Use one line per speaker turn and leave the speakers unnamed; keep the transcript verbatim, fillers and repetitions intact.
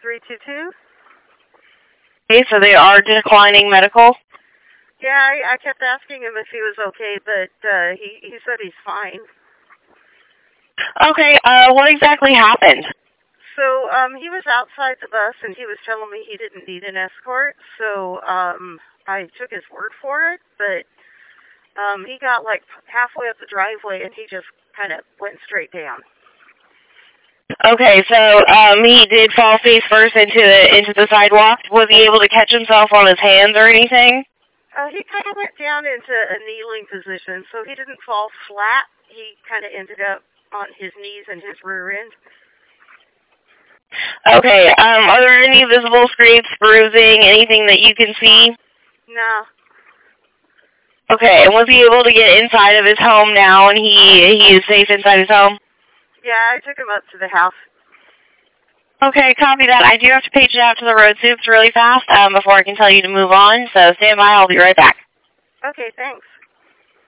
three two two.
Okay, so they are declining medical?
Yeah, I, I kept asking him if he was okay, but uh, he, he said he's fine.
Okay, uh, what exactly happened?
So, um, he was outside the bus, and he was telling me he didn't need an escort, so, um, I took his word for it, but, um, he got, like, halfway up the driveway, and he just kind of went straight down.
Okay, so, um, he did fall face first into the, into the sidewalk. Was he able to catch himself on his hands or anything?
Uh, he kind of went down into a kneeling position, so he didn't fall flat. He kind of ended up on his knees and his rear end.
Okay, um, are there any visible scrapes, bruising, anything that you can see?
No.
Okay, and was he able to get inside of his home now, and he he is safe inside his home?
Yeah, I took him up to the house.
Okay, copy that. I do have to page it out to the road soups really fast um, before I can tell you to move on, so stand by. I'll be right back.
Okay, thanks.